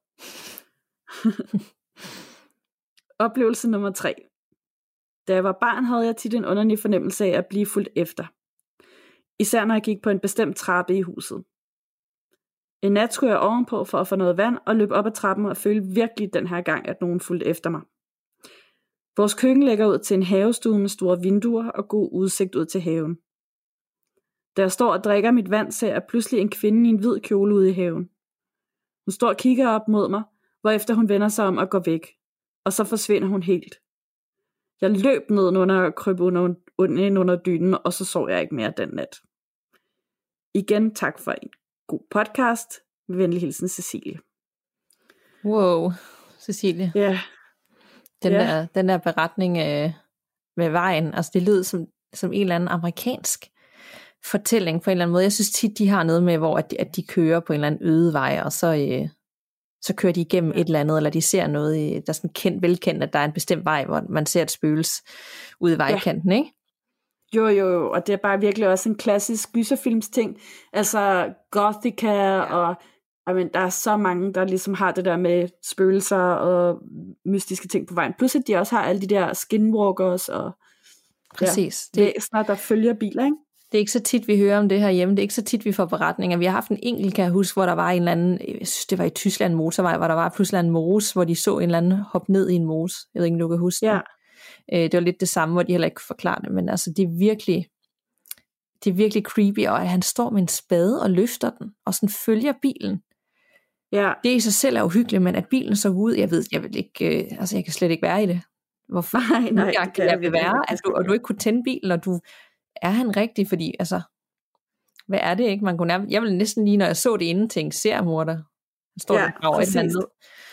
Oplevelse nummer tre. Da jeg var barn, havde jeg tit en underlig fornemmelse af at blive fulgt efter. Især når jeg gik på en bestemt trappe i huset. En nat skulle jeg ovenpå for at få noget vand og løb op ad trappen og følte virkelig den her gang, at nogen fulgte efter mig. Vores køkken ligger ud til en havestue med store vinduer og god udsigt ud til haven. Da jeg står og drikker mit vand, ser jeg pludselig en kvinde i en hvid kjole ude i haven. Hun står og kigger op mod mig, hvorefter hun vender sig om og går væk, og så forsvinder hun helt. Jeg løb ned under og kryb under, under, under dynen, og så sov jeg ikke mere den nat. Igen tak for en god podcast. Med venlig hilsen, Cecilie. Wow, Cecilie. Ja. Yeah. Den, yeah. der, den der beretning øh, med vejen, altså det lyder som, som en eller anden amerikansk fortælling på en eller anden måde. Jeg synes tit, de har noget med, hvor at de, at de kører på en eller anden øde vej, og så, øh, så kører de igennem et eller andet, eller de ser noget, i, der er sådan kendt, velkendt, at der er en bestemt vej, hvor man ser et spøgels ude i vejkanten, ja. Ikke? Jo, jo, jo, og det er bare virkelig også en klassisk gyserfilms ting. Altså Gothica, ja. Og I mean, der er så mange, der ligesom har det der med spøgelser og mystiske ting på vejen. Plus at de også har alle de der skinwalkers og præcis. Ja, væsener, der følger biler, ikke? Det er ikke så tit, vi hører om det her hjemme. Det er ikke så tit, vi får beretninger. Vi har haft en enkelt, kan jeg huske, hvor der var en eller anden, jeg synes, det var i Tyskland motorvej, hvor der var pludselig en mose, hvor de så en eller anden hoppe ned i en mose. Jeg ved ikke, om du kan huske ja. det. Det var lidt det samme, hvor de heller ikke kunne forklare det, men altså, det er virkelig, det er virkelig creepy, og at han står med en spade og løfter den, og sådan følger bilen. Ja. Det i sig selv er uhyggeligt, men at bilen så ud, jeg ved, jeg vil ikke, øh, altså jeg kan slet ikke være i det. Hvorfor? Nej, nej. Jeg, kan jeg vil være, at du, og du ikke kunne tænde bilen, og du, er han rigtig, fordi, altså, hvad er det ikke? Man kunne nærmest, jeg ville næsten lige, når jeg så det inden, tænke, ser morder. Han står ja, der og et ned.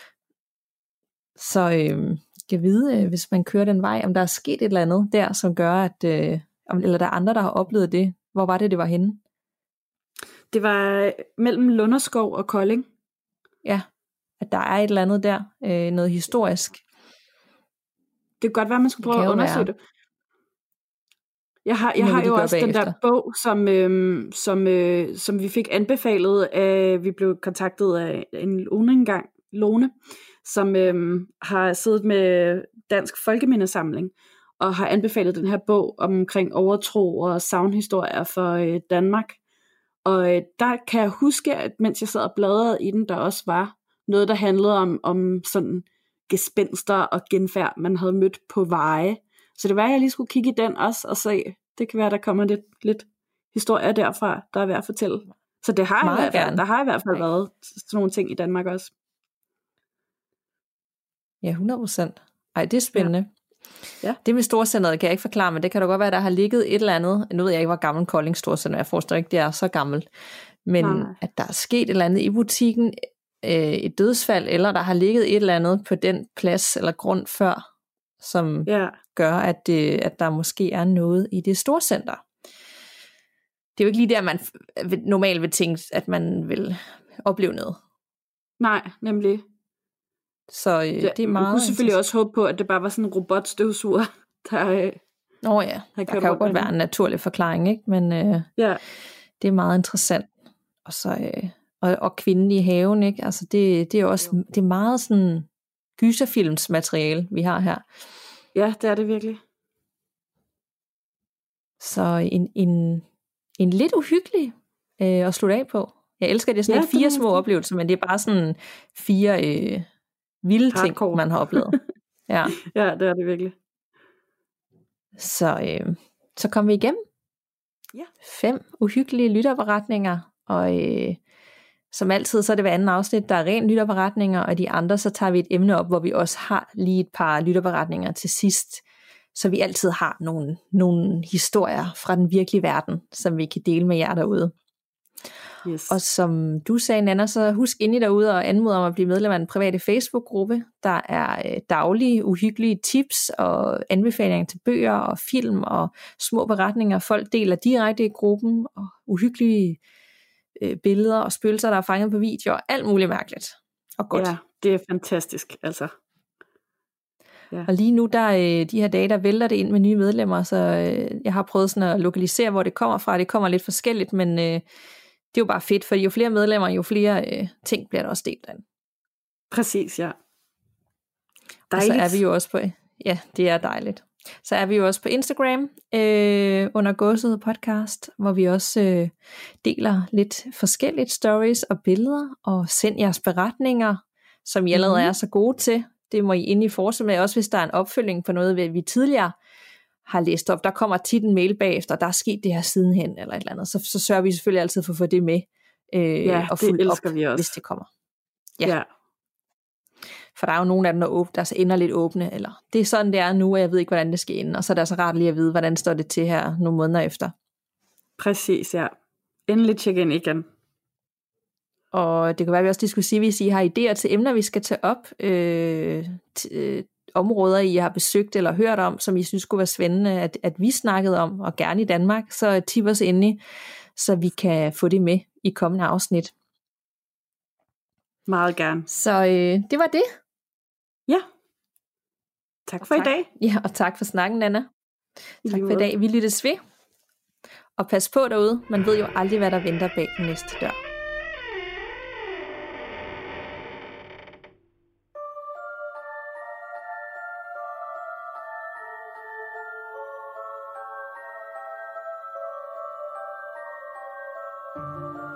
Så øh, jeg vide, øh, hvis man kører den vej, om der er sket et eller andet der, som gør, at, øh, om, eller der er andre, der har oplevet det. Hvor var det, det var henne? Det var mellem Lunderskov og Kolding. Ja, at der er et eller andet der, øh, noget historisk. Det kan godt være, man skulle prøve at undersøge det. Jeg har, jeg har jo også bagefter. Den der bog, som, øh, som, øh, som vi fik anbefalet af, vi blev kontaktet af en Lone engang, Lone, som øh, har siddet med Dansk Folkemindesamling, og har anbefalet den her bog omkring overtro og savnhistorier for øh, Danmark. Og øh, der kan jeg huske, at mens jeg sad og bladrede i den, der også var noget, der handlede om, om sådan gespenster og genfærd, man havde mødt på veje. Så det var, at jeg lige skulle kigge i den også, og se, det kan være, der kommer lidt, lidt historier derfra, der er værd at fortælle. Så det har i hvert fald, der har i hvert fald været sådan nogle ting i Danmark også. Ja, hundrede procent. Ej, det er spændende. Ja. Ja. Det med storcenteret kan jeg ikke forklare, men det kan da godt være, der har ligget et eller andet. Nu ved jeg ikke, hvor gammel Kolding Storcenter. Jeg forestiller ikke, det er så gammelt. Men Nej. At der er sket et eller andet i butikken, øh, et dødsfald, eller der har ligget et eller andet på den plads eller grund før, som ja. gør, at, det, at der måske er noget i det storcenter. Det er jo ikke lige der, man normalt vil tænke, at man vil opleve noget. Nej, nemlig. Så øh, det, det er meget... Man kunne selvfølgelig også håbe på, at det bare var sådan en robotstøvsuger, der... Øh, Nå ja, der kan jo godt være en naturlig forklaring, ikke? Men øh, ja. Det er meget interessant. Og så øh, og, og kvinden i haven, ikke? Altså det, det er også jo. Det er meget sådan gyserfilmsmateriale, vi har her. Ja, det er det virkelig. Så en, en, en lidt uhyggelig øh, at slutte af på. Jeg elsker, at det er sådan ja, fire små oplevelser, men det er bare sådan fire øh, vilde Hardcore. ting, man har oplevet. Ja, ja det er det virkelig. Så, øh, så kom vi igennem. Ja. Fem uhyggelige lytterberetninger, og øh, som altid, så er det hver anden afsnit, der er ren lytterberetninger, og de andre, så tager vi et emne op, hvor vi også har lige et par lytterberetninger til sidst, så vi altid har nogle, nogle historier fra den virkelige verden, som vi kan dele med jer derude. Yes. Og som du sagde, Nanna, så husk ind i derude og anmod om at blive medlem af den private Facebook-gruppe. Der er øh, daglige, uhyggelige tips og anbefalinger til bøger og film og små beretninger. Folk deler direkte i gruppen, og uhyggelige øh, billeder og spøgelser, der er fanget på video, og alt muligt mærkeligt og godt. Ja, det er fantastisk, altså. Ja. Og lige nu, der øh, de her dage, der vælter det ind med nye medlemmer, så øh, jeg har prøvet sådan at lokalisere, hvor det kommer fra. Det kommer lidt forskelligt, men... Øh, det er jo bare fedt, for jo flere medlemmer, jo flere øh, ting bliver der også delt af. Præcis, ja. Dejligt. Og så er vi jo også på, ja, det er dejligt. Så er vi jo også på Instagram, øh, under Gåsehud Podcast, hvor vi også øh, deler lidt forskellige stories og billeder, og send jeres beretninger, som I allerede mm. er så gode til. Det må I ind i fortsætte med, også hvis der er en opfølging på noget, vi tidligere har læst op. Der kommer tit en mail bagefter, der er sket det her sidenhen, eller et eller andet. Så, så sørger vi selvfølgelig altid for at få det med. Øh, ja, og det elsker op, vi også. Hvis det kommer. Ja. ja. For der er jo nogle af dem, der, åbne, der så ender lidt åbne, eller det er sådan, det er nu, og jeg ved ikke, hvordan det skal ende. Og så er det altså rart lige at vide, hvordan står det til her nogle måneder efter. Præcis, ja. Endelig tjek ind igen. Og det kan være, at vi også skulle sige, hvis I har idéer til emner, vi skal tage op, øh, t- områder, I har besøgt eller hørt om, som I synes kunne være spændende, at, at vi snakkede om, og gerne i Danmark, så tip os endelig, så vi kan få det med i kommende afsnit. Meget gerne. Så øh, det var det. Ja. Tak for tak. i dag. Ja, og tak for snakken, Nanna. Tak for i dag. Vi lyttes ved. Og pas på derude. Man ved jo aldrig, hvad der venter bag den næste dør. Thank you.